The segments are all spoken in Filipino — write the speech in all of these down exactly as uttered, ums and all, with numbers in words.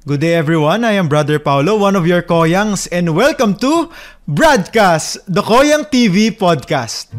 Good day everyone, I am Brother Paulo, one of your Koyangs, and welcome to Broadcast, the Koyang T V podcast.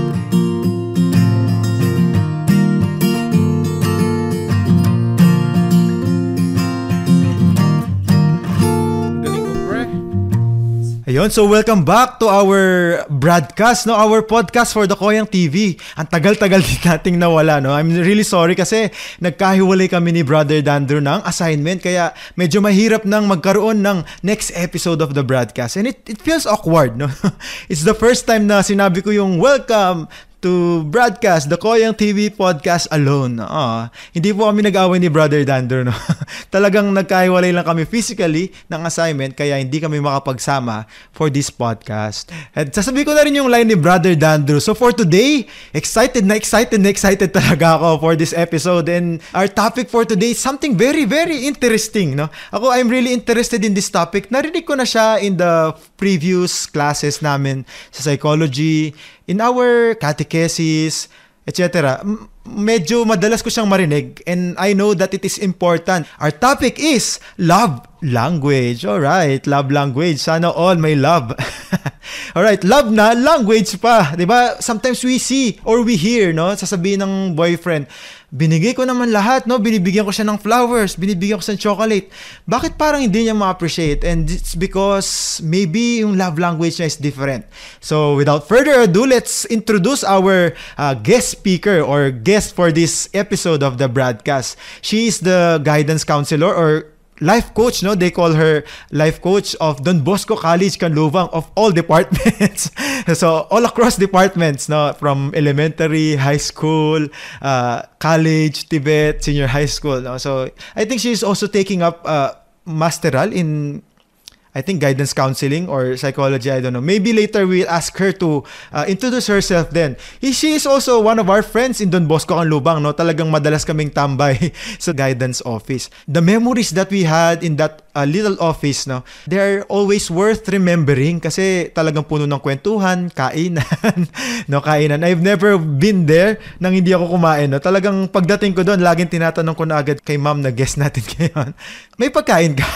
Ayun, so welcome back to our broadcast, no, our podcast for the Koyang T V. Ang tagal-tagal din nating nawala, no. I'm really sorry kasi nagkahiwalay kami ni Brother Dandro ng assignment, kaya medyo mahirap nang magkaroon ng next episode of the broadcast. And it it feels awkward, no. It's the first time na sinabi ko yung welcome to broadcast the Koyang T V podcast alone. Ah, hindi po kami nag-away ni Brother Dandro, no. Talagang nagkahiwalay lang kami physically ng assignment, kaya hindi kami makapagsama for this podcast. At sasabihin ko na rin yung line ni Brother Dandro. So for today, excited na excited na excited talaga ako for this episode, and our topic for today is something very very interesting, no. Ako, I'm really interested in this topic. Narinig ko na siya in the previous classes namin sa psychology, in our catechesis, et cetera. M- medyo madalas ko siyang marinig, and I know that it is important. Our topic is love language. Alright, love language. Sana all may love. Alright, love na language pa. Diba? Sometimes we see or we hear, no? Sasabihin ng boyfriend, binigay ko naman lahat, no? Binibigyan ko siya ng flowers, binibigyan ko siya ng chocolate. Bakit parang hindi niya ma-appreciate? And it's because maybe yung love language niya is different. So without further ado, let's introduce our uh, guest speaker or guest for this episode of the broadcast. She is the guidance counselor or life coach, no? They call her life coach of Don Bosco College, Canluvang, of all departments. So, all across departments, no? From elementary, high school, uh, college, Tibet, senior high school, no? So, I think she's also taking up uh, masteral in, I think, guidance counseling or psychology, I don't know. Maybe later we'll ask her to uh, introduce herself then. She is also one of our friends in Don Bosco, Canluvang, no? Talagang madalas kaming tambay sa guidance office. The memories that we had in that uh, little office, no, they're always worth remembering kasi talagang puno ng kwentuhan, kainan, no, kainan. I've never been there nang hindi ako kumain, no. Talagang pagdating ko doon, laging tinatanong ko na agad kay ma'am na guest natin ngayon, may pagkain ka?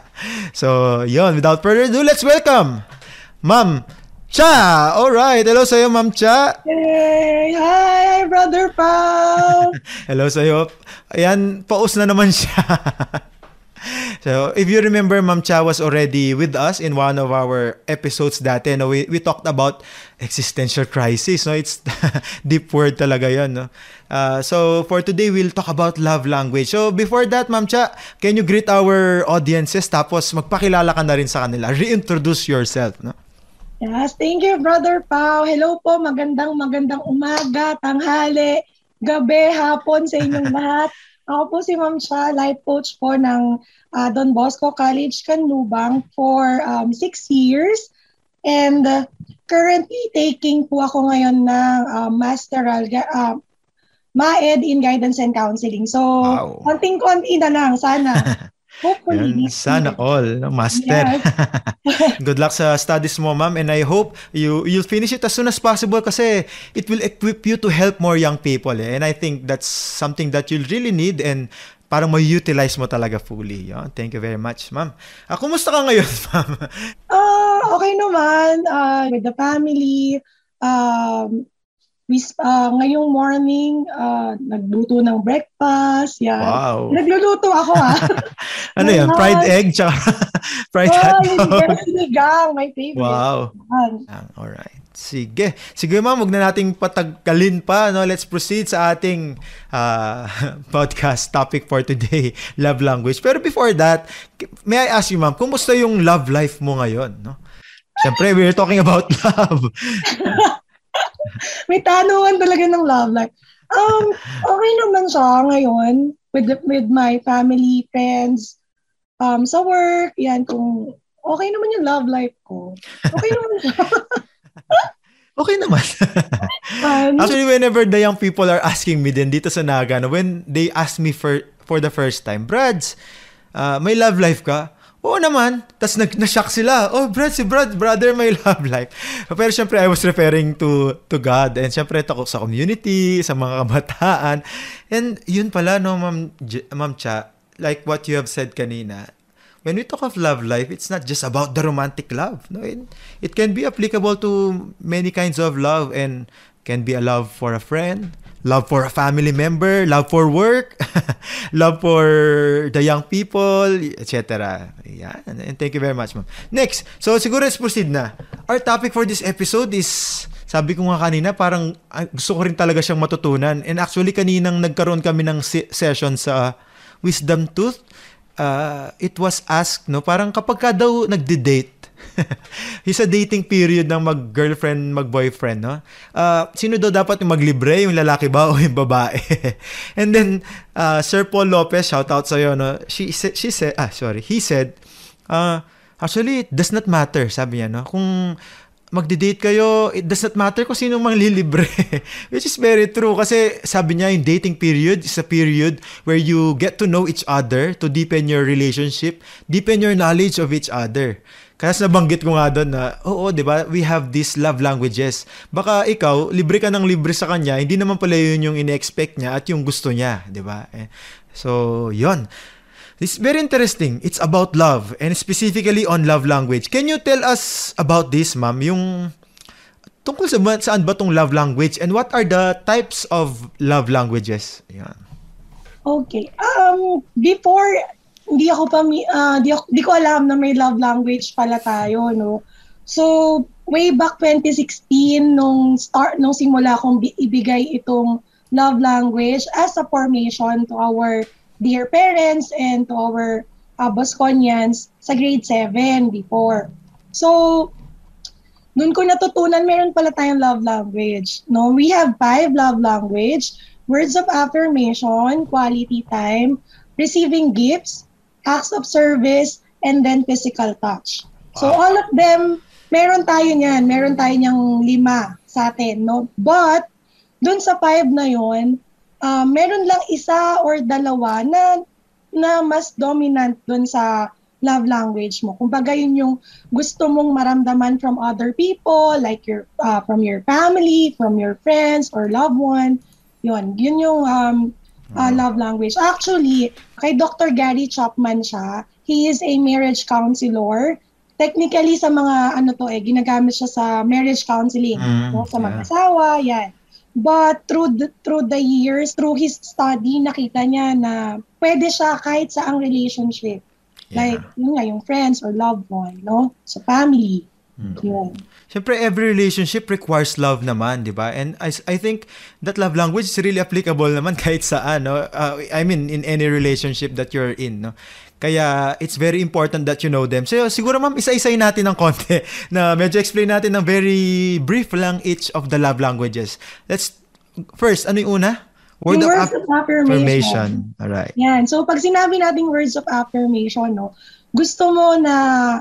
So, yun, without further ado, let's welcome Ma'am Cha. Alright, hello sa'yo, Ma'am Cha. Hey, hi, Brother Pao. Hello sa'yo. Ayan, paus na naman siya. So, if you remember, Ma'am Cha was already with us in one of our episodes dati. No? We, we talked about existential crisis. No? It's deep word talaga yun. No? Uh, so, for today, we'll talk about love language. So, before that, Ma'am Cha, can you greet our audiences? Tapos, magpakilala ka na rin sa kanila. Reintroduce yourself. No? Yes, thank you, Brother Pao. Hello po, magandang magandang umaga, tanghali, gabi, hapon sa inyong lahat. Ako po si Ma'am Cha, life coach po ng uh, Don Bosco College, Canluvang for um, six years. And uh, currently taking po ako ngayon ng uh, masteral uh, M A E D in Guidance and Counseling. So, wow. Konting-konti na lang, sana. Hopefully. Yan, sana all, no? Master. Yes. Good luck sa studies mo, ma'am, and I hope you you'll finish it as soon as possible kasi it will equip you to help more young people, eh? And I think that's something that you'll really need and parang ma-utilize mo talaga fully. Yeah? Thank you very much, ma'am. Ah, kumusta ka ngayon, ma'am? Uh, okay naman, uh, with the family. Um, we, uh, ngayong morning, uh, nagluto ng breakfast. Yan. Wow. Nagluluto ako, ah. Ano yan? Fried egg? Tsaka fried oh, hotdog? Sinigang, my favorite. Wow. Ah, alright. Sige. Sige, ma'am, huwag na nating patagkalin pa. No? Let's proceed sa ating uh, podcast topic for today, love language. Pero before that, may I ask you, ma'am, kumusta yung love life mo ngayon? No? Siyempre, we're talking about love. May tanungan talaga ng love life. Um, okay naman siya ngayon with with my family, friends, um, sa work, yan, kung okay naman yung love life ko. Okay naman siya. Okay naman. Actually, whenever the young people are asking me din dito sa Naga, when they ask me for for the first time, Brads, uh, may love life ka? Oo naman. Tapos na-shock sila. Oh, Brad, si Brad, brother, may love life. Pero syempre, I was referring to to God. And syempre, ito sa community, sa mga kabataan. And yun pala, no, Ma'am, J- Ma'am Cha, like what you have said kanina, when we talk of love life, it's not just about the romantic love. No, it, it can be applicable to many kinds of love, and can be a love for a friend, love for a family member, love for work, love for the young people, et cetera. Yeah, and thank you very much, ma'am. Next, so siguro let's proceed na. Our topic for this episode is, sabi ko nga kanina, parang ah, gusto ko rin talaga siyang matutunan. And actually, kaninang nagkaroon kami ng se- session sa Wisdom Tooth, uh, it was asked, no, parang kapag ka daw nagde-date, yung sa dating period ng mag-girlfriend, mag-boyfriend, no? Uh, sino daw dapat yung maglibre? Yung lalaki ba o yung babae? And then, uh, Sir Paul Lopez, shout out sa'yo, no? She, she said, ah, sorry, he said, uh, actually, it does not matter, sabi niya, no? Kung magde-date kayo, it does not matter kung sino mang lilibre. Which is very true kasi sabi niya yung dating period is a period where you get to know each other, to deepen your relationship, deepen your knowledge of each other. Kaya nabanggit ko nga doon na, oo, di ba, we have these love languages. Baka ikaw, libre ka ng libre sa kanya, hindi naman pala yun yung ine-expect niya at yung gusto niya, di ba? Eh, so, yun. It's very interesting. It's about love and specifically on love language. Can you tell us about this, ma'am? Yung tungkol sa saan ba tong love language and what are the types of love languages? Yan. Okay. Um before hindi ako pa uh, di, ako, di ko alam na may love language pala tayo, no. So, way back twenty sixteen nung start nung simula kong ibigay itong love language as a formation to our dear parents and to our uh, Bosconians sa grade seven before. So, dun ko natutunan, meron pala tayong love language. No, we have five love language: words of affirmation, quality time, receiving gifts, acts of service, and then physical touch. So, all of them, meron tayo niyan. Meron tayo niyang lima sa atin, no? But, dun sa five na yon, Uh, meron lang isa or dalawa na na mas dominant dun sa love language mo. Kumbaga yun yung gusto mong maramdaman from other people, like your uh, from your family, from your friends or loved one. Yun, yun yung um, uh, love language. Actually, kay Doctor Gary Chapman siya. He is a marriage counselor. Technically sa mga ano to eh, ginagamit siya sa marriage counseling, mm, no? Sa mag-asawa, yan. But through the, through the years, through his study, nakita niya na pwede siya kahit sa ang relationship. Yeah. Like, yun nga, yung friends or loved one, no? Sa family. Mm-hmm. Yun. Siyempre, every relationship requires love naman, di ba? And I, I think that love language is really applicable naman kahit saan, no? Uh, I mean, in any relationship that you're in, no? Kaya, it's very important that you know them. So, siguro ma'am, isa-isay natin ng konti na medyo explain natin ng very brief lang each of the love languages. Let's, first, ano yung una? Word of, words of affirmation. affirmation. Alright. Yan. So, pag sinabi nating words of affirmation, no, gusto mo na,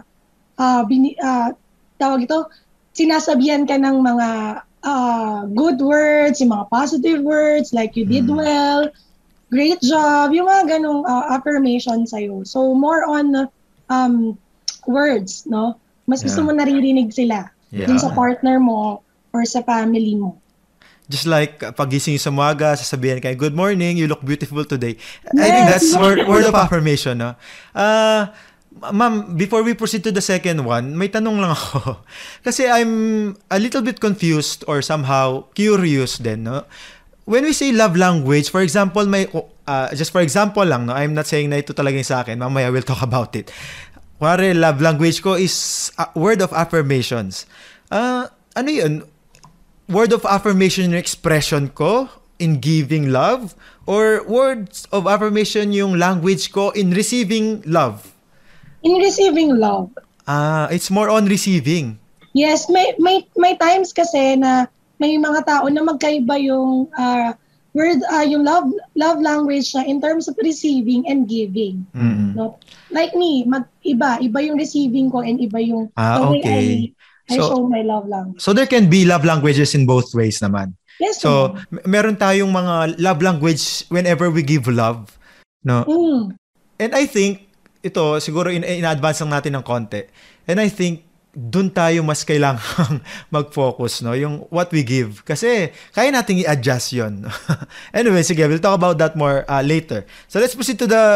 uh, bini, uh, tawag ito, sinasabihan ka ng mga uh, good words, yung mga positive words, like you did hmm. well, great job, yung mga ganong uh, affirmation sa'yo. So, more on um, words, no? Mas gusto yeah. mo naririnig sila yeah. dun sa partner mo or sa family mo. Just like pagising sa umaga, sasabihan kayo, good morning, you look beautiful today. Yes. I think that's word, word of affirmation, no? Uh, ma'am, before we proceed to the second one, may tanong lang ako. Kasi I'm a little bit confused or somehow curious din, no? When we say love language, for example, may uh, just for example lang, no, I'm not saying na ito talaga yung sa akin. Mamaya we'll talk about it. Kuwari, love language ko is a word of affirmations. Uh, ano yun? Word of affirmation yung expression ko in giving love? Or words of affirmation yung language ko in receiving love? In receiving love. Ah, it's more on receiving. Yes, may may may times kasi na may mga tao na magkaiba yung uh, word, uh, yung love love language na in terms of receiving and giving. Mm-hmm. No? Like me, mag-iba. Iba yung receiving ko and iba yung ah, the way okay. I, I so, show my love language. So there can be love languages in both ways naman. Yes. So, m- meron tayong mga love language whenever we give love. No? Mm. And I think, ito, siguro in, in-advance lang natin ng konti. And I think, dun tayo mas kailangang mag-focus, no? Yung what we give. Kasi, kaya nating i-adjust yun. Anyway, sige, we'll talk about that more uh, later. So, let's proceed to the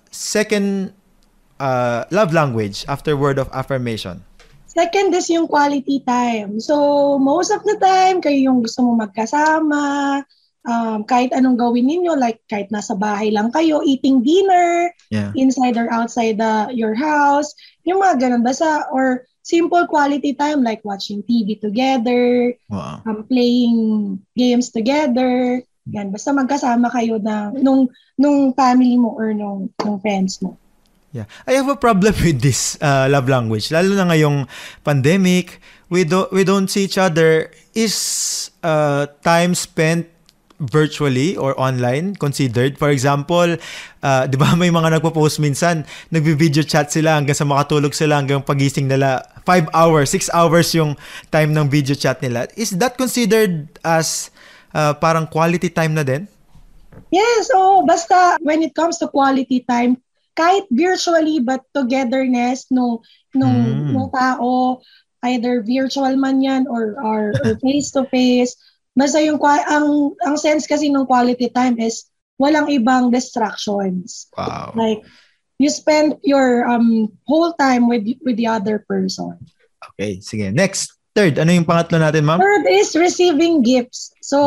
second uh, love language after word of affirmation? Second is yung quality time. So, most of the time, kayo yung gusto mo magkasama, um, kahit anong gawin ninyo, like kahit nasa bahay lang kayo, eating dinner, Yeah. inside or outside the, your house, yung mga ganun. Basta, or simple quality time like watching T V together, Wow. um, playing games together. Yan, basta magkasama kayo na, nung, nung family mo or nung, nung friends mo. Yeah. I have a problem with this uh, love language. Lalo na ngayong pandemic, we don't we don't see each other. Is uh, time spent virtually or online considered? For example, uh, 'di ba may mga nagpo-post minsan, nagvi-video chat sila hanggang sa makatulog sila hanggang pagising nila. Five hours, six hours yung time ng video chat nila. Is that considered as uh, parang quality time na din? Yes, so basta when it comes to quality time, kahit virtually but togetherness nung nung Mm. nung tao, either virtual man yan or or, or face to face, basta yung qua- ang ang sense kasi ng quality time is walang ibang distractions. Wow. Like you spend your um whole time with with the other person. Okay, sige. Next, third, ano yung pangatlo natin, ma'am? Third is receiving gifts. So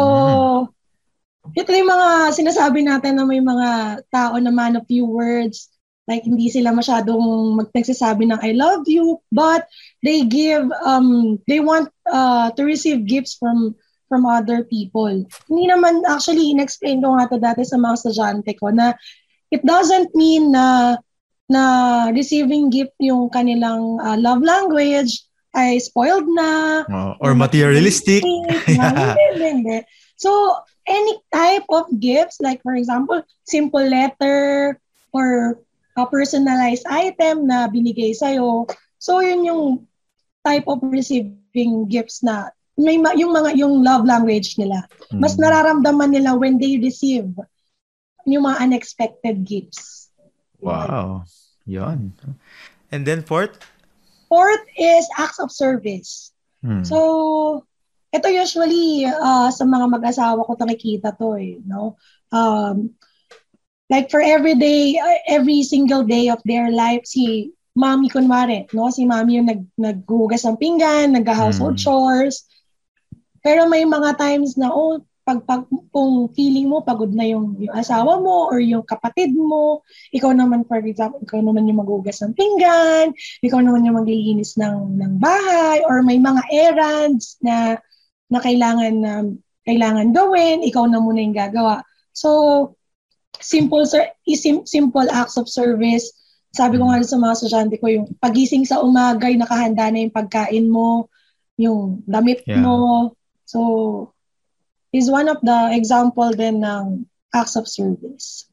ito yung mga sinasabi natin na may mga tao na man of few words. Like, hindi sila masyadong magsasabi ng I love you, but they give, um, they want uh, to receive gifts from from other people. Hindi naman, actually, in-explain ko nga ito dati sa mga estudyante ko na it doesn't mean na na receiving gift yung kanilang uh, love language ay spoiled na. Oh, or materialistic. Yeah. Hindi, hindi, hindi. So, any type of gifts, like for example, simple letter or a personalized item na binigay sa'yo. So, yun yung type of receiving gifts na may ma- yung mga yung love language nila. Mas Mm. nararamdaman nila when they receive yung mga unexpected gifts. Wow. Yon. And then fourth? Fourth is acts of service. Hmm. So, ito usually uh, sa mga mag-asawa ko nakikita to eh, no? Um, like for every day, uh, every single day of their life, si mami kunwari, no? Si mami yung nag naghugas ng pinggan, nag-household Mm. chores. Pero may mga times na, oh, pag, pag kung feeling mo pagod na yung, yung asawa mo or yung kapatid mo, ikaw naman, for example, ikaw naman yung maghugas ng pinggan, ikaw naman yung maglilinis ng, ng bahay, or may mga errands na na kailangan na kailangan gawin, ikaw na muna yung gagawa. So, simple sir, sim, simple acts of service. Sabi ko nga sa mga estudyante ko, yung pagising sa umaga, yung nakahanda na yung pagkain mo, yung damit Yeah. mo. So, is one of the example din ng acts of service.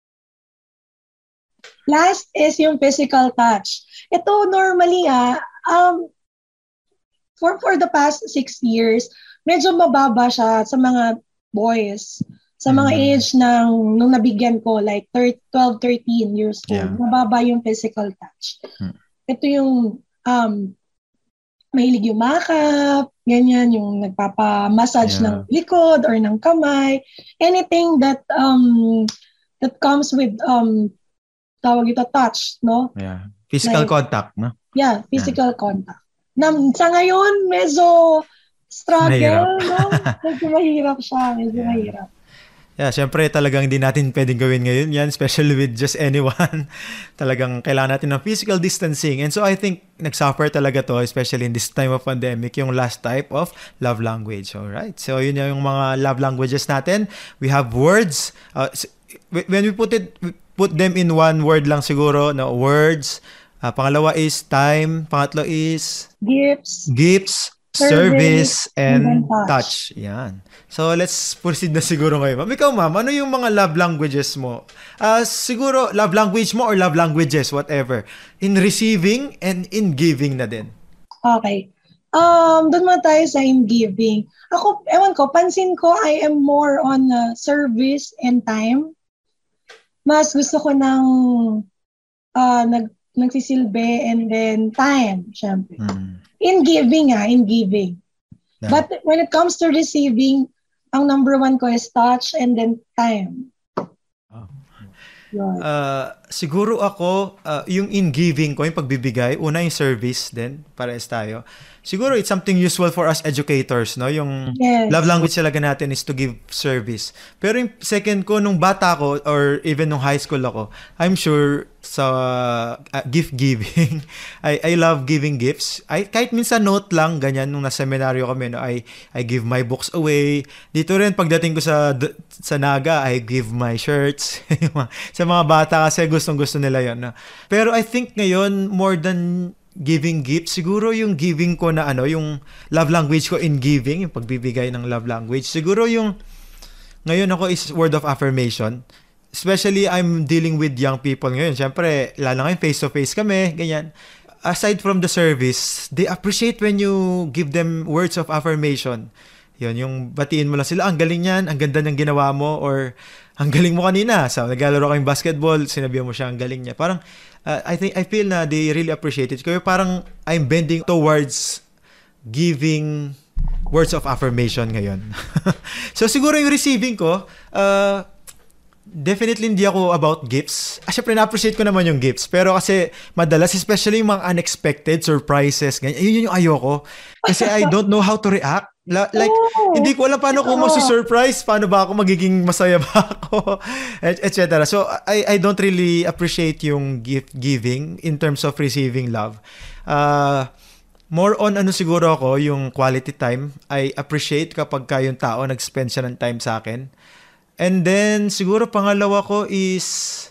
Last is yung physical touch. Ito normally ah, um, for for the past six years, medyo mababa siya sa mga boys. Sa mga Mm. age ng nung nabigyan ko, like twelve, thirteen years old, Yeah. mababa yung physical touch. Mm. Ito yung um, mahilig yung makeup, ganyan, yung nagpapa-massage Yeah. ng likod or ng kamay. Anything that um that comes with um tawag ito touch, no? Yeah. Physical Like- contact, no? Yeah, physical contact. Na, sa ngayon, medyo struggle, Mahirap. no? Medyo mahirap siya, medyo Yeah. mahirap. Yeah, syempre talagang hindi natin pwedeng gawin ngayon yan, especially with just anyone. Talagang kailangan natin ng physical distancing. And so I think nagsuffer talaga to, especially in this time of pandemic, yung last type of love language. Alright, so yun yung mga love languages natin. We have words. Uh, s- when we put it, put them in one word lang siguro, no, words. Uh, pangalawa is time. Pangatlo is Gifts, gifts, Service, service, and and then touch. touch. Yan. So, let's proceed na siguro ngayon. Ma'am, ikaw ma'am, ano yung mga love languages mo? Ah, siguro, love language mo or love languages, whatever. In receiving and in giving na din. okay. Um, doon muna tayo sa in giving. Ako, ewan ko, pansin ko, I am more on uh, service and time. Mas gusto ko ng uh, nag, nagsisilbi and then time, syempre. Hmm. In giving ah, in giving. Yeah. But when it comes to receiving, ang number one ko is touch and then time. Oh. Yun. Uh, siguro ako, uh, yung in giving ko, yung pagbibigay, una yung service din, pares tayo. Siguro it's something useful for us educators, no? Yung Yes. love language talaga natin is to give service. Pero yung second ko, nung bata ko, or even nung high school ako, I'm sure sa uh, gift giving, I, I love giving gifts. I, kahit minsan note lang, ganyan, nung nasa seminaryo kami, no? I, I give my books away. Dito rin, pagdating ko sa, sa Naga, I give my shirts. Sa mga bata kasi gustong gusto nila yun. No? Pero I think ngayon, more than giving gifts, siguro yung giving ko na ano, yung love language ko in giving, yung pagbibigay ng love language, siguro yung ngayon ako is word of affirmation. Especially I'm dealing with young people ngayon. Siyempre, lalo ngayon face-to-face kami, ganyan. Aside from the service, they appreciate when you give them words of affirmation. Yun, yung batiin mo lang sila, ang galing yan, ang ganda ng ginawa mo, or ang galing mo kanina. So, naglalaro kayong basketball, sinabihan mo siya, ang galing niya. Parang, uh, I think, I feel na they really appreciate it. Kaya parang, I'm bending towards giving words of affirmation ngayon. So, siguro yung receiving ko, uh, definitely hindi ako about gifts. Ah, syempre, na-appreciate ko naman yung gifts. Pero kasi, madalas, especially yung mga unexpected surprises, ganyan, yun yung ayoko. Kasi I don't know how to react. La- like, oh, hindi ko alam paano ko oh. ma-surprise, paano ba ako magiging masaya ba ako, et cetera. So, I, I don't really appreciate yung gift giving in terms of receiving love. Uh, more on ano siguro ako, yung quality time. I appreciate kapag ka yung tao nag-spend siya ng time sa akin. And then, siguro pangalawa ko is,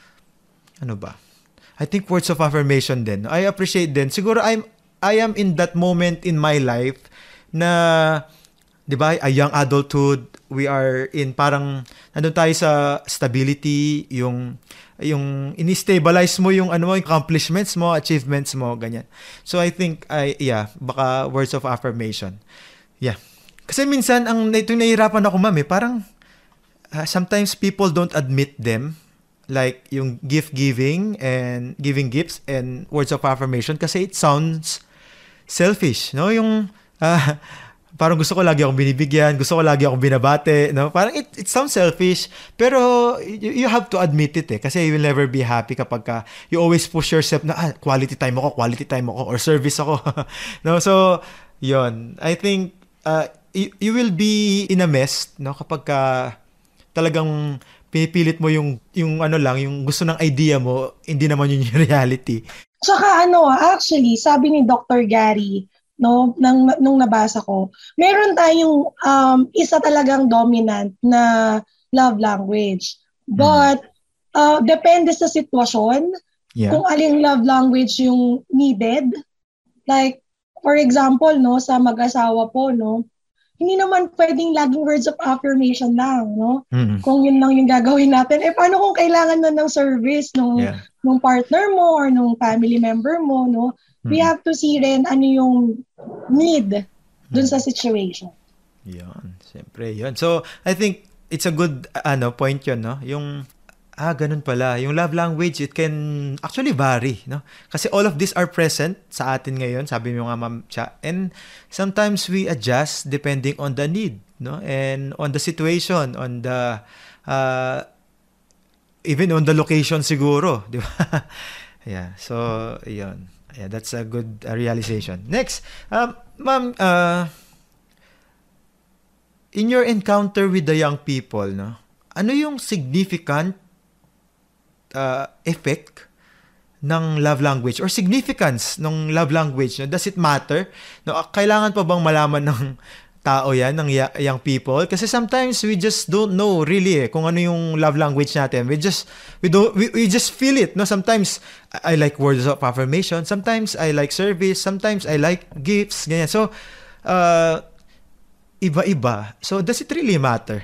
ano ba? I think words of affirmation din. I appreciate din. Siguro I'm, I am in that moment in my life na, di ba, a young adulthood, we are in parang, nandun tayo sa stability, yung, yung ini-stabilize mo yung, ano mo, yung accomplishments mo, achievements mo, ganyan. So, I think, I, yeah, baka words of affirmation. Yeah. Kasi minsan, ang, ito yung nahihirapan ako, ma'am, eh, parang, uh, sometimes people don't admit them, like yung gift giving and giving gifts and words of affirmation kasi it sounds selfish, no? Yung uh, parang gusto ko lagi akong binibigyan, gusto ko lagi akong binabate, no? Parang it, it sounds selfish, pero you, you have to admit it eh, kasi you will never be happy kapag ka you always push yourself na ah, quality time ako, quality time ako, or service ako. No? So, yon. I think uh, you, you will be in a mess, no? Kapag ka talagang pinipilit mo yung, yung ano lang, yung gusto ng idea mo, hindi naman yun yung reality. Tsaka ano, actually, sabi ni Doctor Gary, no, nang, nung nabasa ko, meron tayong um, isa talagang dominant na love language. But, hmm. uh, depende sa sitwasyon, yeah. kung aling love language yung needed. Like, for example, no, sa mag-asawa po, no, hindi naman pwedeng laging words of affirmation lang, no? Mm-hmm. Kung yun lang yung gagawin natin, eh paano kung kailangan na ng service nung, yeah. nung partner mo or nung family member mo, no? Mm-hmm. We have to see rin ano yung need dun sa situation. Yun, siyempre yun. So, I think it's a good ano point yun, no? Yung Ah, ganun pala. Yung love language, it can actually vary, no? Kasi all of these are present sa atin ngayon, sabi mo nga, Ma'am Cha. And sometimes we adjust depending on the need, no? And on the situation, on the, uh, even on the location siguro, di ba? Yeah, so, yun. Yeah, that's a good uh, realization. Next, um, Ma'am, uh, in your encounter with the young people, no? Ano yung significant Uh, effect ng love language or significance ng love language, no? Does it matter? No, kailangan pa bang malaman ng tao yan, ng young people? Kasi sometimes we just don't know really eh, kung ano yung love language natin. We just we don't we, we just feel it, no? Sometimes I like words of affirmation, sometimes I like service, sometimes I like gifts, ganyan. So uh, iba-iba. So does it really matter?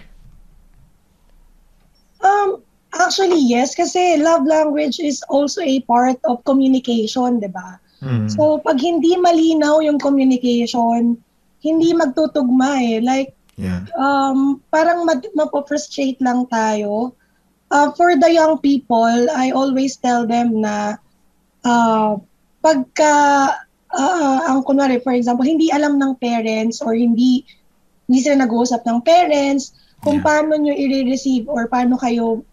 Um Actually, yes, kasi love language is also a part of communication, di ba? Mm. So, pag hindi malinaw yung communication, hindi magtutugma eh. Like, yeah. um, parang mag- mapo-frustrate lang tayo. Uh, for the young people, I always tell them na uh, pagka, uh, ang kunwari, for example, hindi alam ng parents or hindi, hindi sila nag-uusap ng parents kung yeah. paano nyo i-receive or paano kayo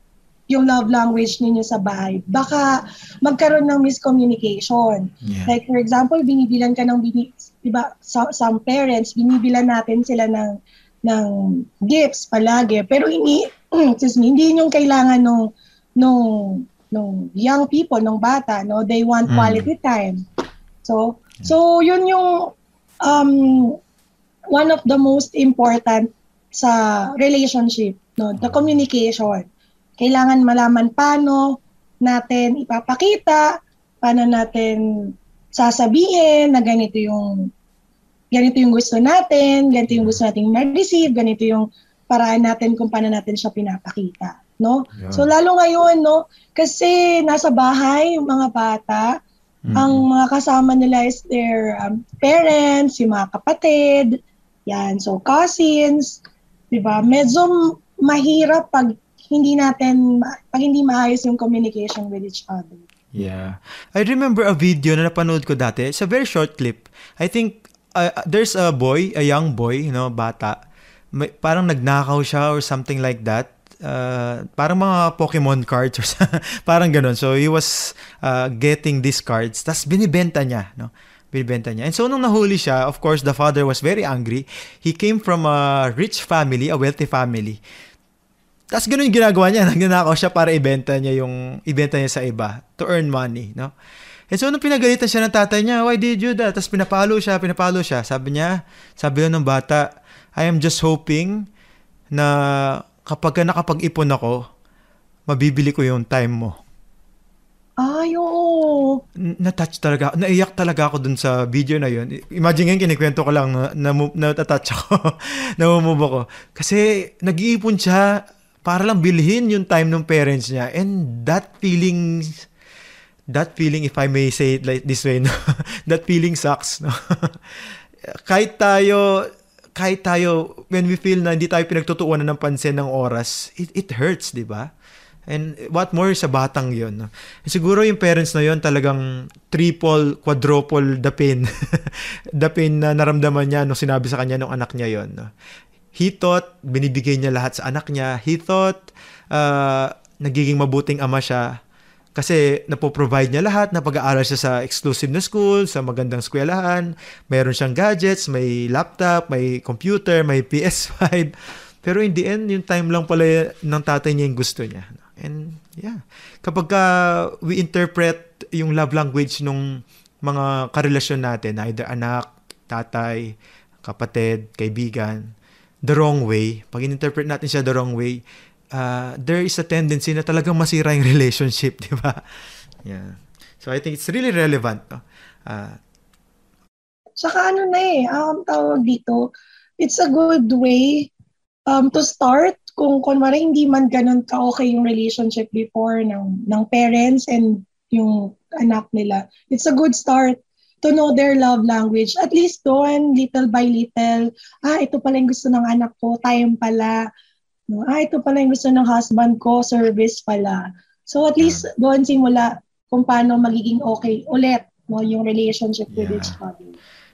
yung love language ninyo sa bahay, baka magkaroon ng miscommunication. Yeah. Like for example, binibilan ka ng, bini, diba, so, some parents, binibilan natin sila ng, ng gifts palagi, pero hindi, excuse me, hindi yung kailangan nung, nung, nung young people, nung bata, no? They want quality mm. time. So, so yun yung um, one of the most important sa relationship, no? The communication. Kailangan malaman paano natin ipapakita, paano natin sasabihin na ganito yung ganito yung gusto natin, ganito yung gusto nating ma-receive, ganito yung paraan natin kung paano natin siya pinapakita, no? Yeah. So lalo ngayon, no, kasi nasa bahay yung mga bata, mm-hmm. ang mga kasama nila is their um, parents, yung mga kapatid, yan, so cousins, 'di ba? Medyo mahirap pag hindi natin, pag hindi maayos yung communication with each other. Yeah. I remember a video na napanood ko dati. It's a very short clip. I think uh, there's a boy, a young boy, you know, bata. May, parang nagnakaw siya or something like that. Uh, parang mga Pokemon cards or parang ganun. So he was uh, getting these cards. Tas binibenta niya, no? Binibenta niya. And so nung nahuli siya, of course, the father was very angry. He came from a rich family, a wealthy family. Tapos gano'n yung ginagawa niya, nagnanakaw siya para ibenta niya yung, ibenta niya sa iba to earn money, no? And so nung pinagalitan siya ng tatay niya, why did you do that? Tapos pinapalo siya, pinapalo siya. Sabi niya, sabi lang ng bata, I am just hoping na kapag nakapag-ipon ako, mabibili ko yung time mo. Ay, oo. Na-touch talaga, naiyak talaga ako dun sa video na yun. Imagine ngayon, kinikwento ko lang, na, na, na-touch ako, namumove ako. Kasi nag-iipon siya, para lang bilhin yung time ng parents niya. And that feeling, that feeling, if I may say it like this way, no? That feeling sucks. No? kahit tayo, kahit tayo, when we feel na hindi tayo pinagtutuunan ng pansin ng oras, it, it hurts, di ba? And what more sa batang yun. No? Siguro yung parents na yun talagang triple, quadruple the pain. The pain na naramdaman niya nung sinabi sa kanya nung anak niya yun. No? He thought, binibigay niya lahat sa anak niya. He thought, uh, nagiging mabuting ama siya kasi napoprovide niya lahat, napag-aaral siya sa exclusive na school, sa magandang eskwelahan, mayroon siyang gadgets, may laptop, may computer, may P S five. Pero in the end, yung time lang pala ng tatay niya yung gusto niya. And yeah, kapag uh, we interpret yung love language ng mga karelasyon natin, either anak, tatay, kapatid, kaibigan, the wrong way, pag in-interpret natin siya the wrong way, uh, there is a tendency na talagang masira yung relationship, di ba? Yeah. So I think it's really relevant. No? Uh, Saka ano na eh, um, tawag dito, it's a good way um, to start kung kunwari hindi man ganun ka-okay yung relationship before ng, ng parents and yung anak nila. It's a good start to know their love language. At least doon, little by little, ah, ito pala yung gusto ng anak ko, time pala. No? Ah, ito pala yung gusto ng husband ko, service pala. So at least doon simula kung paano magiging okay ulit no, yung relationship with yeah. each other.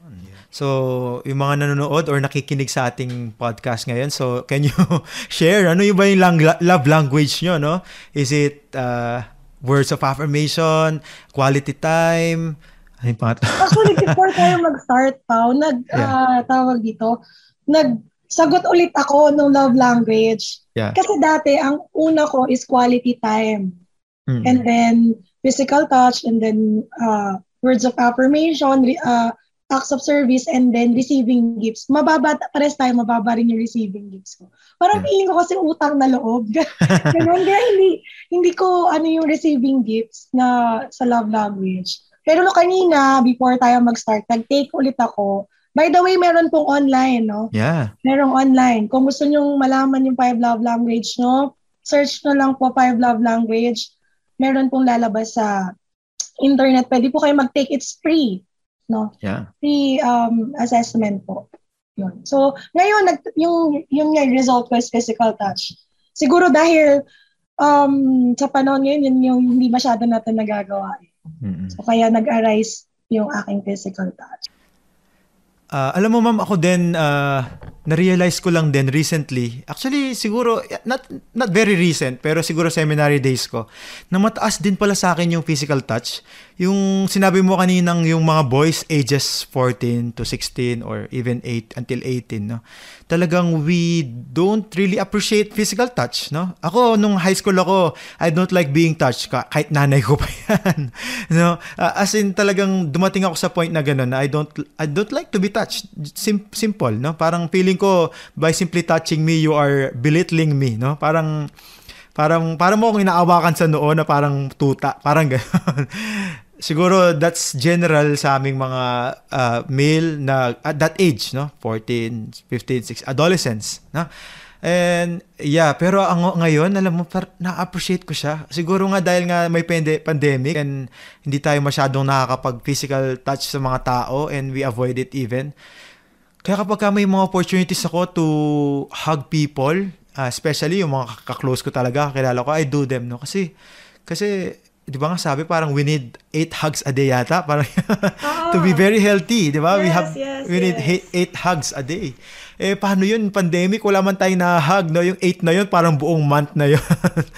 So, yung mga nanonood or nakikinig sa ating podcast ngayon, so can you share, ano yung ba yung lang, love language nyo, no? Is it uh, words of affirmation, quality time? Ano yung pangat? Actually, before tayo mag-start, Pao, nag, yeah. uh, tawag dito, nagsagot ulit ako ng love language. Yeah. Kasi dati, ang una ko is quality time. Mm-hmm. And then, physical touch, and then, uh, words of affirmation, uh, acts of service, and then receiving gifts. Mababa, pares tayo, mababa rin yung receiving gifts ko. Parang yeah. feeling ko kasi utang na loob. Ganun, kaya hindi, hindi ko ano yung receiving gifts na sa love language. Pero no, kanina, before tayo mag-start, nag-take ulit ako. By the way, meron pong online, no? Yeah. Merong online. Kung gusto nyong malaman yung five love language, no? Search na lang po five love language. Meron pong lalabas sa internet. Pwede po kayo mag-take. It's free. No? Yeah. Free um, assessment po. Yun. So, ngayon, nag, yung, yung result ko is physical touch. Siguro dahil um, sa panahon ngayon, yun yung hindi masyado natin nagagawa. Eh. Mm-hmm. So, kaya nag-arise yung aking physical touch. Uh, alam mo ma'am, ako din, uh, na-realize ko lang din recently, actually siguro, not not very recent, pero siguro seminary days ko, na mataas din pala sa akin yung physical touch. Yung sinabi mo kaninang yung mga boys ages fourteen to sixteen or even eight until eighteen, no? Talagang we don't really appreciate physical touch, no? Ako, nung high school ako, I don't like being touched, kahit nanay ko pa yan. No? Uh, as in, talagang dumating ako sa point na gano'n, na I don't, I don't like to be touched. Sim- simple, no? Parang feeling ko, by simply touching me, you are belittling me, no? Parang, parang, parang mo akong inaawakan sa noo na parang tuta, parang gano'n. Siguro that's general sa aming mga uh, male na at that age, no? fourteen, fifteen, sixteen, adolescents, no? And yeah, pero ang ngayon, alam mo, par- na-appreciate ko siya. Siguro nga dahil nga may pande- pandemic and hindi tayo masyadong nakakapag-physical touch sa mga tao and we avoid it even. Kaya kapag ka may mga opportunities ako to hug people, uh, especially yung mga kaklose ko talaga, kakilala ko, I do them, no? Kasi, kasi, di ba nga sabi, parang we need eight hugs a day yata, parang oh. to be very healthy, di ba? Yes, we have, yes, we need yes. eight, eight hugs a day. Eh, paano yun? Pandemic, wala man tayong na-hug, no? Yung eight na yun, parang buong month na yun.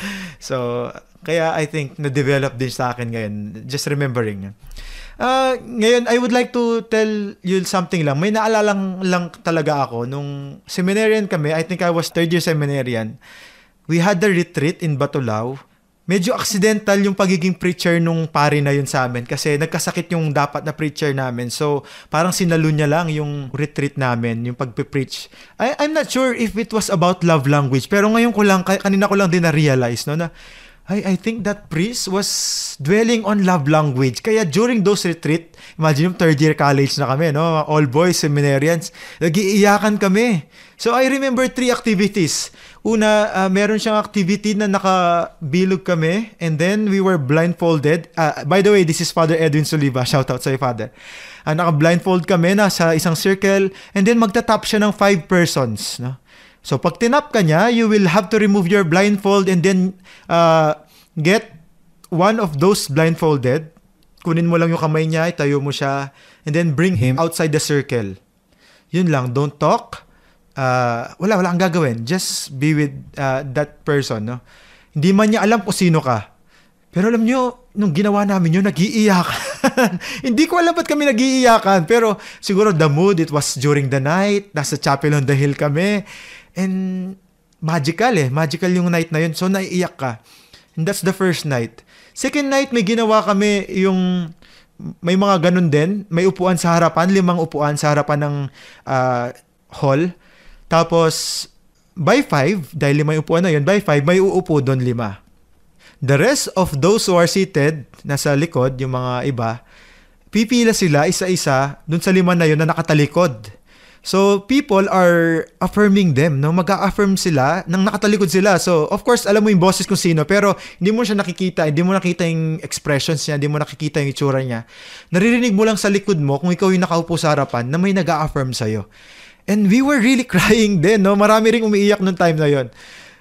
So, kaya I think, na-develop din sa akin ngayon. Just remembering. Uh, ngayon, I would like to tell you something lang. May naalala lang, lang talaga ako. Nung seminarian kami, I think I was third year seminarian, we had a retreat in Batulao. Medyo accidental yung pagiging preacher nung pari na yun sa amin kasi nagkasakit yung dapat na preacher namin. So, parang sinalo niya lang yung retreat namin, yung pagpe-preach. I, I'm not sure if it was about love language, pero ngayon ko lang, kanina ko lang din na-realize, no, na I, I think that priest was dwelling on love language. Kaya during those retreat, imagine yung third year college na kami, no, all boys, seminarians, nag-iiyakan kami. So, I remember three activities. Una, uh, meron siyang activity na nakabilog kami and then we were blindfolded. Uh, by the way, this is Father Edwin Soliva. Shout out sa Father. Uh, naka-blindfold kami na sa isang circle and then magtatap siya ng five persons. No? So pag tinap ka niya, you will have to remove your blindfold and then uh, get one of those blindfolded. Kunin mo lang yung kamay niya, itayo mo siya and then bring him outside the circle. Yun lang, don't talk. Uh, wala, wala kang gagawin. Just be with uh, that person, no? Hindi man niya alam kung sino ka. Pero alam niyo, nung ginawa namin yun, nag-iiyakan. Hindi ko alam ba't kami nag-iiyakan. Pero siguro the mood, it was during the night. Nasa Chapel on the Hill kami. And magical eh. Magical yung night na yun. So, naiiyak ka. And that's the first night. Second night, may ginawa kami yung... May mga ganun din. May upuan sa harapan. Limang upuan sa harapan ng uh, hall. Tapos, by five, dahil lima yung upuan na yun, by five, may uupo doon lima. The rest of those who are seated, nasa likod, yung mga iba, pipila sila isa-isa doon sa lima na yun na nakatalikod. So, people are affirming them, no? Mag-a-affirm sila nang nakatalikod sila. So, of course, alam mo yung boses kung sino, pero hindi mo siya nakikita, hindi mo nakikita yung expressions niya, hindi mo nakikita yung itsura niya. Naririnig mo lang sa likod mo kung ikaw yung nakaupo sa harapan na may nag-a-affirm sa'yo. And we were really crying din, no? Marami ring umiiyak nung time na yon.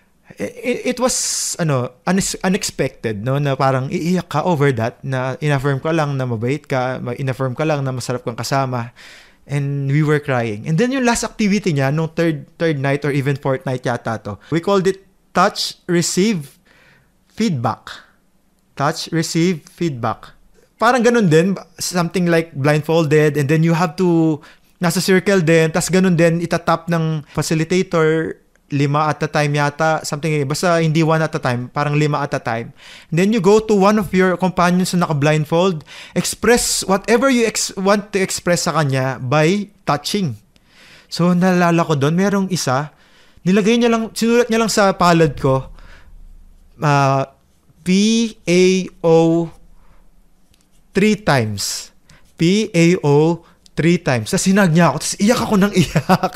It, it was, ano, unexpected, no? Na parang iiyak ka over that, na in-affirm ka lang na mabait ka, in-affirm ka lang na masarap kang kasama. And we were crying. And then yung last activity niya, nung third, third night or even fourth night yata to, we called it touch, receive, feedback. Touch, receive, feedback. Parang ganun din, something like blindfolded, and then you have to nasa circle din, tas ganun din, itatap ng facilitator, lima at a time yata, something, basta hindi one at a time, parang lima at a time. And then you go to one of your companions na naka-blindfold, express whatever you ex- want to express sa kanya by touching. So, nalala ko doon, merong isa, nilagay niya lang, sinulat niya lang sa palad ko, uh, P A O three times. P A O three times. Tapos sinag niya ako. Tapos iyak ako ng iyak.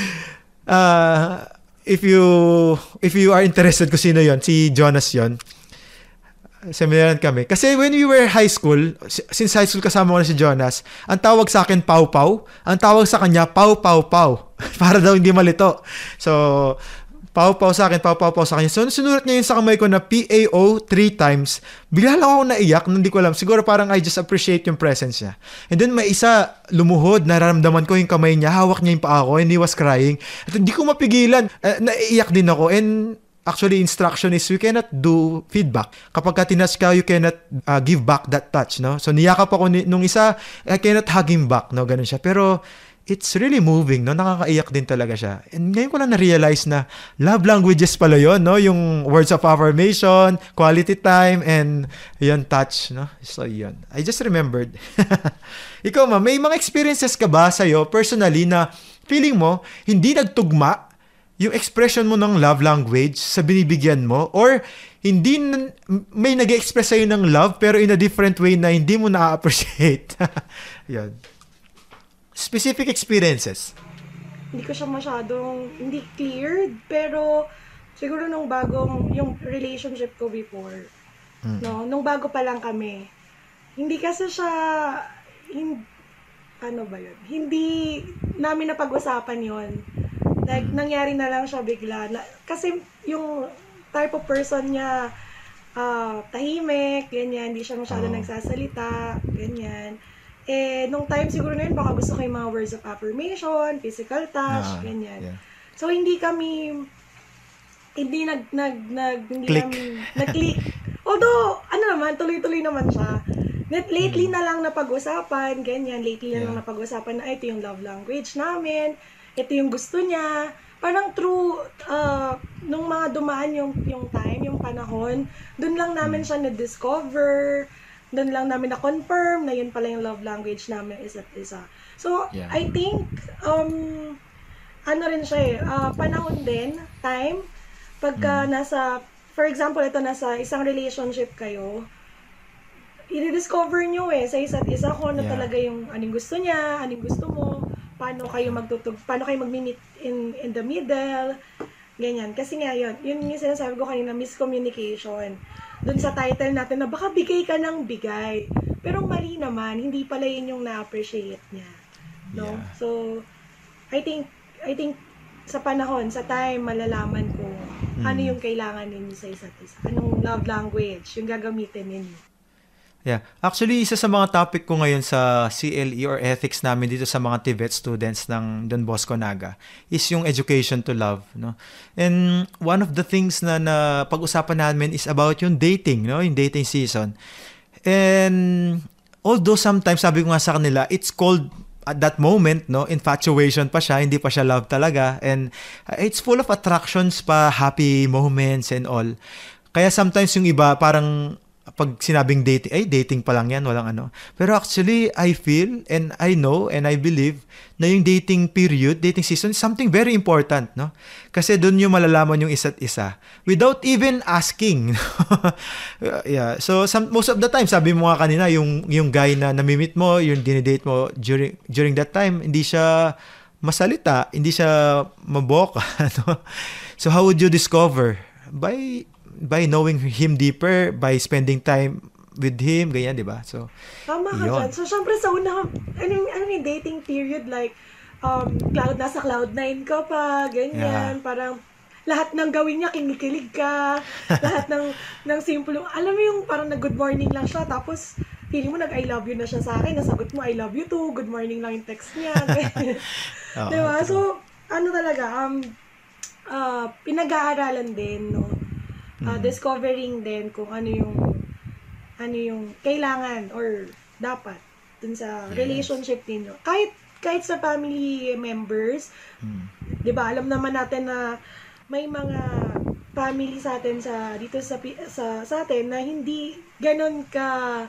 Uh, if you if you are interested kung sino yon, si Jonas yon. Seminarian kami. Kasi when we were high school, since high school kasama ko na si Jonas, ang tawag sa akin, Pau Pau. Ang tawag sa kanya, Pau Pau Pau. Para daw hindi malito. So, Pau-pau sa akin, pau-pau-pau sa kanya. So, nung sinulat niya yun sa kamay ko na P A O three times, bigla lang ako naiyak, hindi ko alam. Siguro parang I just appreciate yung presence niya. And then may isa, lumuhod, nararamdaman ko yung kamay niya, hawak niya yung paa ko, and he was crying. At hindi ko mapigilan. Uh, naiiyak din ako. And actually, instruction is we cannot do feedback. Kapag ka tinouch ka, you cannot uh, give back that touch, no? So, niyakap ako ni, nung isa, I cannot hug him back, no? Ganun siya. Pero, it's really moving, no? Nakakaiyak din talaga siya. And ngayon ko lang na-realize na love languages pala yun, no? Yung words of affirmation, quality time, and yun, touch, no? So, yun. I just remembered. Ikaw, ma, may mga experiences ka ba sa'yo, personally, na feeling mo, hindi nagtugma yung expression mo ng love language sa binibigyan mo, or hindi may nag-express sa'yo ng love, pero in a different way na hindi mo na-appreciate? Yun. Specific experiences. Hindi ko siya masyadong, hindi cleared, pero siguro nung bagong, yung relationship ko before, mm. no, nung bago pa lang kami, hindi kasi siya, hin, ano ba yun, hindi namin napag-usapan yun. Like, mm. nangyari na lang siya bigla. Na, kasi yung type of person niya, uh, tahimik, ganyan, hindi siya masyado oh. nagsasalita, ganyan. Eh, nung time siguro na yun, baka gusto ko yung mga words of affirmation, physical touch, ah, ganyan. Yeah. So, hindi kami, hindi nag, nag, nag, hindi click. kami, nag-click. Although, ano naman, tuloy-tuloy naman siya. Lately mm. na lang napag-usapan, ganyan, lately yeah. na lang napag-usapan na ito yung love language namin, ito yung gusto niya. Parang through, uh, nung mga dumaan yung, yung time, yung panahon, dun lang namin mm. siya na-discover, doon lang namin na-confirm na yun pala yung love language namin isa't isa. So, yeah. I think, um, ano rin siya eh, uh, panahon din, time, pagka mm. nasa, for example, ito nasa isang relationship kayo, i-discover nyo eh, sa isa't isa kung ano yeah. talaga yung anong gusto niya, anong gusto mo, paano kayo magtutug, paano kayo mag-meet in, in the middle, ganyan. Kasi nga yun, yun yung sinasabi ko kanina, miscommunication. Doon sa title natin na baka bigay ka ng bigay. Pero mali naman, hindi pala yun yung na-appreciate niya. No? Yeah. So, I think, I think, sa panahon, sa time, malalaman ko mm. ano yung kailangan ninyo sa isa't isa. Anong love language yung gagamitin ninyo. Yeah. Actually, isa sa mga topic ko ngayon sa C L E or ethics namin dito sa mga T V E T students ng Don Bosco Naga is yung education to love, no? And one of the things na, na pag-usapan namin is about yung dating, no? Yung dating season. And although sometimes, sabi ko nga sa kanila, it's called at that moment, no, infatuation pa siya, hindi pa siya love talaga. And uh, it's full of attractions pa, happy moments and all. Kaya sometimes yung iba parang pag sinabing dating, ay, dating pa lang yan, walang ano. Pero actually, I feel, and I know, and I believe, na yung dating period, dating season, is something very important, no? Kasi doon yung malalaman yung isa't isa. Without even asking. Yeah. So, some, most of the time, sabi mo nga kanina, yung, yung guy na namimit mo, yung dinidate mo during, during that time, hindi siya masalita, hindi siya maboka, no? So, how would you discover? By by knowing him deeper, by spending time with him, ganyan, di ba? So, tama ka dyan. So, syempre sa una, ano, ano yung dating period, like, um, cloud, nasa cloud nine ka pa, ganyan, yeah. Parang, lahat ng gawin niya, kinikilig ka, lahat ng, ng simple, alam mo yung parang nag-good morning lang siya, tapos, feeling mo nag-I love you na siya sa akin, nasagot mo, I love you too, good morning lang yung text niya, oh, diba? True. So, ano talaga, um, uh, pinag-aaralan din, no? Uh, discovering din kung ano yung ano yung kailangan or dapat dun sa yes. relationship ninyo. Kahit kahit sa family members, mm. 'di ba? Alam naman natin na may mga family sa atin sa dito sa sa sa atin na hindi ganoon ka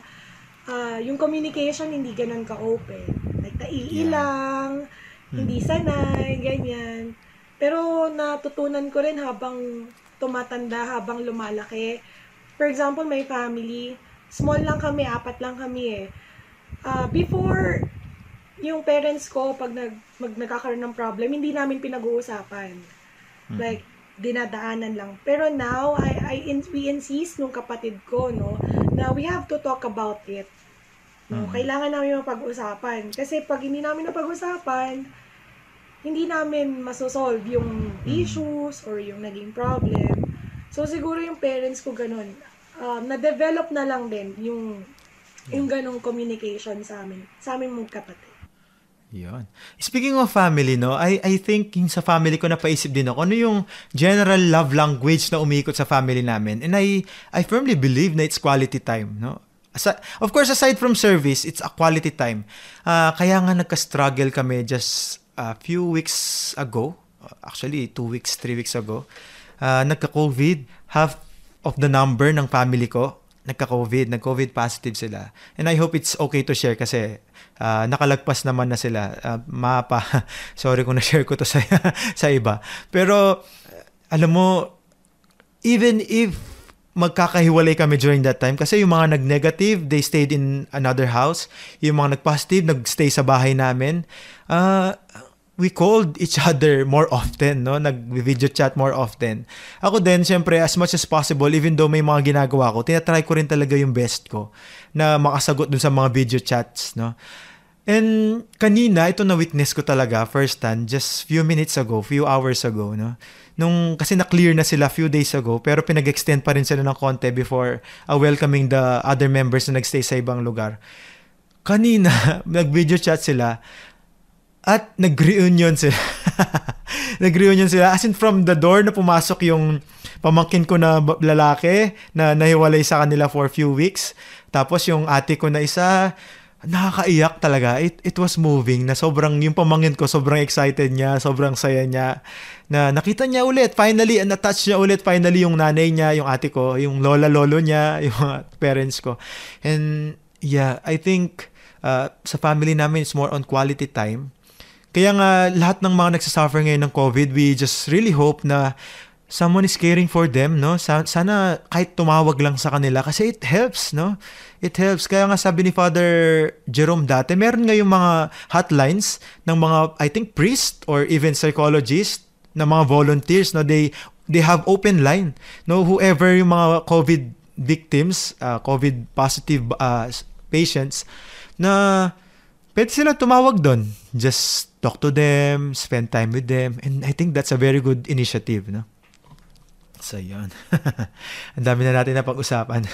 uh, yung communication hindi ganoon ka open. Like naiilang, yeah. hindi sanay, ganyan. Pero natutunan ko rin habang tumatanda, habang lumalaki. For example, may family, small lang kami, apat lang kami eh. Uh, before, yung parents ko, pag nag, mag, nagkakaroon ng problem, hindi namin pinag-uusapan. Mm-hmm. Like, dinadaanan lang. Pero now, I, I, we insist nung kapatid ko, no, na we have to talk about it. No? Mm-hmm. Kailangan namin mapag-usapan. Kasi pag hindi namin napag-usapan, hindi namin masosolve yung issues or yung naging problem. So, siguro yung parents ko ganun. Um, na-develop na lang din yung, yung ganung communication sa amin. Sa amin mong kapatid. Yun. Speaking of family, no, I I think yung sa family ko napaisip din ako, ano yung general love language na umiikot sa family namin. And I I firmly believe na it's quality time, no? Asa, of course, aside from service, it's a quality time. Uh, kaya nga nagka-struggle kami just a few weeks ago, actually two weeks, three weeks ago, uh, nagka-COVID, half of the number ng family ko, nagka-COVID, nag-COVID positive sila. And I hope it's okay to share kasi uh, nakalagpas naman na sila. Uh, mapa, sorry kung na-share ko to sa, sa iba. Pero, alam mo, even if magkakahiwalay kami during that time, kasi yung mga nag-negative, they stayed in another house. Yung mga nag-positive, nag-stay sa bahay namin. Uh, we called each other more often, no? Nag-video chat more often. Ako din, syempre, as much as possible, even though may mga ginagawa ko, tinatry ko rin talaga yung best ko na makasagot dun sa mga video chats, no? And kanina, ito na-witness ko talaga first hand, just few minutes ago, few hours ago, no? Nung, kasi na-clear na sila few days ago, pero pinag-extend pa rin sila ng konti before uh, welcoming the other members na nagstay sa ibang lugar. Kanina, nag-video chat sila, at nag-reunion sila. nag-reunion sila. As in, from the door na pumasok yung pamangkin ko na lalaki na nahiwalay sa kanila for few weeks. Tapos yung ate ko na isa, nakakaiyak talaga. It, it was moving na sobrang, yung pamangkin ko, sobrang excited niya, sobrang saya niya. Na nakita niya ulit, finally, na-touch niya ulit, finally, yung nanay niya, yung ate ko, yung lola-lolo niya, yung mga parents ko. And yeah, I think uh, sa family namin, it's more on quality time. Kaya nga, lahat ng mga nagsasuffer ngayon ng COVID, we just really hope na someone is caring for them, no? Sana kahit tumawag lang sa kanila kasi it helps, no? It helps. Kaya nga sabi ni Father Jerome dati, meron ngayong mga hotlines ng mga, I think, priest or even psychologist na mga volunteers, no? They they have open line, no? Whoever yung mga COVID victims, uh, COVID positive uh, patients, na pwede sila tumawag doon. Just talk to them, spend time with them, and I think that's a very good initiative, no? So, yun. Ang dami na natin na pag-usapan.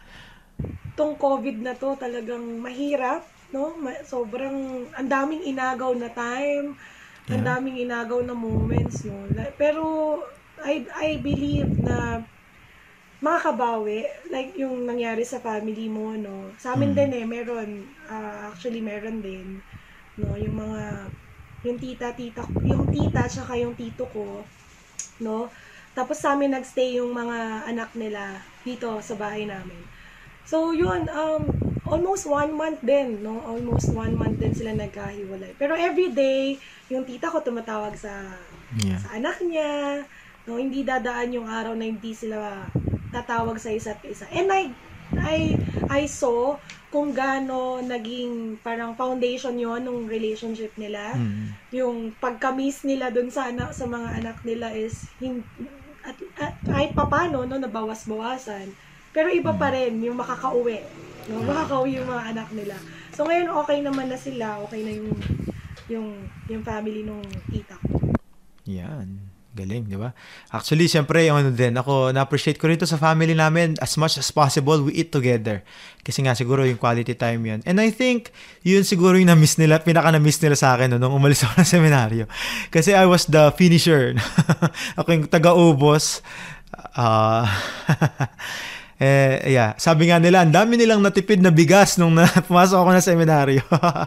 Itong COVID na to talagang mahirap, no? Sobrang, ang daming inagaw na time, ang Yeah. daming inagaw na moments, no? Pero, I, I believe na makakabawi, like yung nangyari sa family mo, no? Sa amin Mm. din eh, meron, uh, actually meron din, no? Yung mga, yung tita, tita, yung tita, tsaka yung tito ko, no? Tapos sa amin nagstay yung mga anak nila dito sa bahay namin. So yun, um, almost one month din, no? Almost one month din sila nagkahiwalay. Pero every day, yung tita ko tumatawag sa, Yeah. sa anak niya, no? Hindi dadaan yung araw na hindi sila tatawag sa isa't isa. And I, I, I saw kung gaano naging parang foundation yon ng relationship nila. Mm. Yung pagka-miss nila dun sa anak, sa mga anak nila is hin, at, at kahit papano, no, nabawas-bawasan. Pero iba pa rin yung makakauwi. No? Makakauwi yung mga anak nila. So ngayon okay naman na sila, okay na yung yung yung family nung tita ko. Yan. Galing, di ba? Actually, syempre, yung ano din, ako, na-appreciate ko rin to sa family namin. As much as possible, we eat together. Kasi nga, siguro yung quality time yun. And I think, yun siguro yung na-miss nila, pinaka na-miss nila sa akin no, nung umalis ako ng seminaryo. Kasi I was the finisher. Ako yung taga-ubos. Ah... Uh, Eh, yeah. Sabi nga nila, ang dami nilang natipid na bigas nung na, pumasok ako na seminaryo.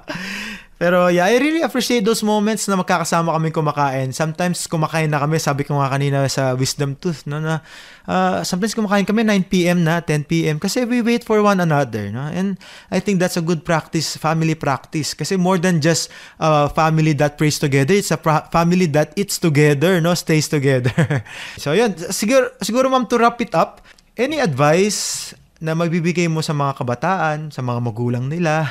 Pero yeah, I really appreciate those moments na magkakasama kami kumakain. Sometimes kumakain na kami, sabi ko nga kanina sa Wisdom Tooth, no, na uh, sometimes kumakain kami nine p.m. na, ten p.m. kasi we wait for one another. No? And I think that's a good practice, family practice. Kasi more than just a uh, family that prays together, it's a pra- family that eats together, no, stays together. So yun, siguro, siguro ma'am, to wrap it up, any advice na magbibigay mo sa mga kabataan, sa mga magulang nila,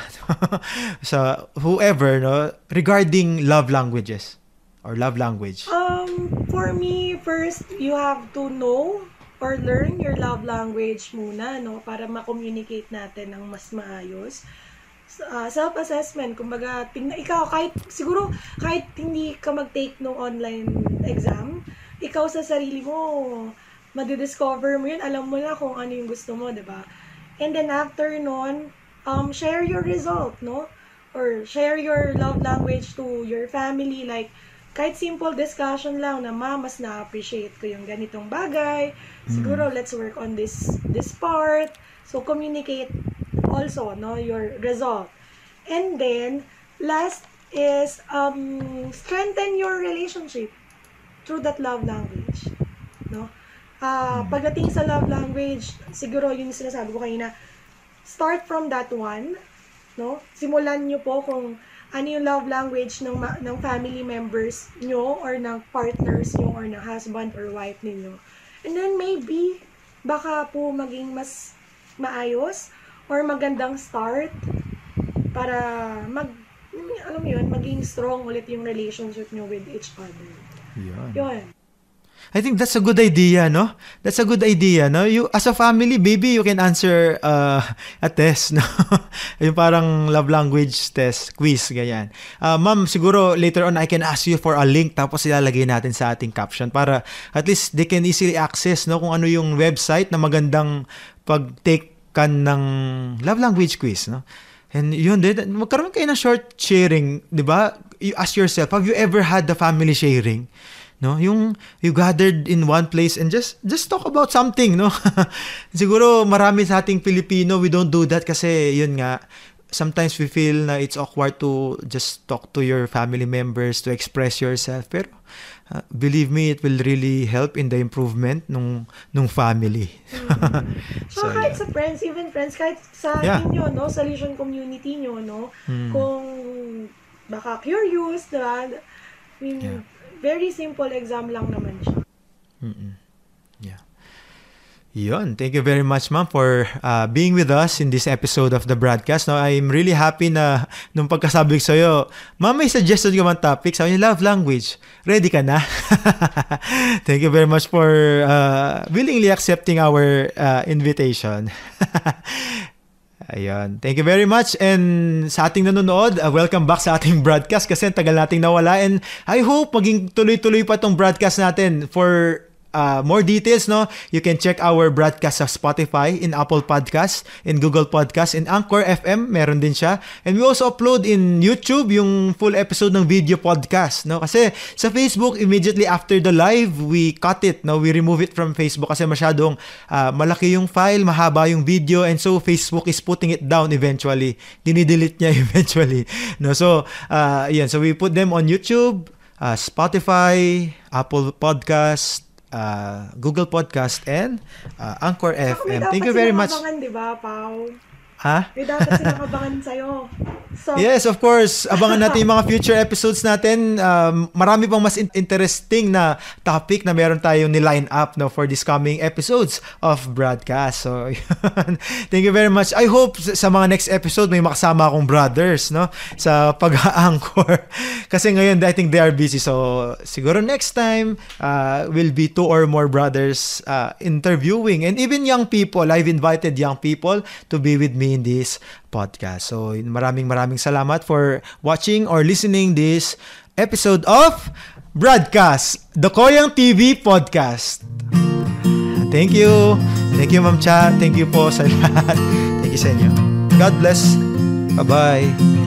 sa whoever, no, regarding love languages or love language? Um, for me, first, you have to know or learn your love language muna, no, para ma-communicate natin ng mas maayos. uh, self-assessment. Kumbaga, tingnan, ikaw, kahit, siguro, kahit hindi ka mag-take ng online exam, ikaw sa sarili mo, madidiscover mo yun, alam mo na kung ano yung gusto mo, diba? And then after nun, um, share your result, no? Or share your love language to your family, like, kahit simple discussion lang na, ma, mas na-appreciate ko yung ganitong bagay. Siguro, mm. let's work on this this part. So, communicate also, no, your result. And then, last is, um, strengthen your relationship through that love language. No? Uh, mm. Pagdating sa love language, siguro yung sinasabi ko kanina, start from that one. No? Simulan nyo po kung ano yung love language ng ng family members nyo or ng partners nyo or ng husband or wife ninyo. And then maybe, baka po maging mas maayos or magandang start para mag, alam mo yun, maging strong ulit yung relationship nyo with each other. Yun. Yun. I think that's a good idea, no? That's a good idea, no? You, as a family, maybe you can answer uh, a test, no? Yung parang love language test, quiz, ganyan. Uh, ma'am, siguro later on I can ask you for a link tapos ilalagay natin sa ating caption para at least they can easily access, no? Kung ano yung website na magandang pag-take kan ng love language quiz, no? And yun din, magkaroon kayo ng short sharing, di ba? You ask yourself, have you ever had the family sharing? No, yung you gathered in one place and just just talk about something, no? Siguro marami sa ating Pilipino, we don't do that kasi yun nga, sometimes we feel na it's awkward to just talk to your family members, to express yourself. Pero uh, believe me, it will really help in the improvement nung nung family. Mm-hmm. so, so kahit yeah. sa friends, even friends, kahit sa yeah. inyo, no, solution community nyo, no, mm. kung baka curious, diba? I mean, yeah. very simple exam lang naman siya. Mm-mm. Yeah. Yun. Thank you very much, ma'am, for uh, being with us in this episode of the broadcast. Now, I'm really happy na nung pagkasabi ko sa'yo, ma'am, may suggestion ka man topic. Sabi niya, love language. Ready ka na? Thank you very much for uh, willingly accepting our uh, invitation. Ayun. Thank you very much. And sa ating nanonood, uh, welcome back sa ating broadcast kasi tagal nating nawala. And I hope maging tuloy-tuloy pa tong broadcast natin. For uh, more details, no, you can check our broadcast sa Spotify, in Apple Podcasts, in Google Podcasts, in Anchor F M, meron din siya. And we also upload in YouTube yung full episode ng video podcast, no? Kasi sa Facebook, immediately after the live, we cut it, no? We remove it from Facebook kasi masyadong uh, malaki yung file, mahaba yung video, and so Facebook is putting it down eventually. Dinidelete niya eventually, no? So, uh, yan. So we put them on YouTube, uh, Spotify, Apple Podcast, Uh, Google Podcast, and uh, Anchor F M. Thank you very much. May dapat silang abangan, di ba, Pao? Ha? May dapat silang abangan sa'yo. So, yes, of course. Abangan natin yung mga future episodes natin. Um, marami pang mas in- interesting na topic na meron tayong ni-line up, no, for this coming episodes of broadcast. So, thank you very much. I hope sa mga next episode may makasama akong brothers, no, sa pag-a-anchor. Kasi ngayon, I think they are busy. So, siguro next time, uh, will be two or more brothers uh, interviewing. And even young people, I've invited young people to be with me in this podcast. So, maraming maraming salamat for watching or listening this episode of Broadcast, the Koyang T V Podcast. Thank you. Thank you, Ma'am Cha. Thank you po sa lahat. Thank you sa inyo. God bless. Bye-bye.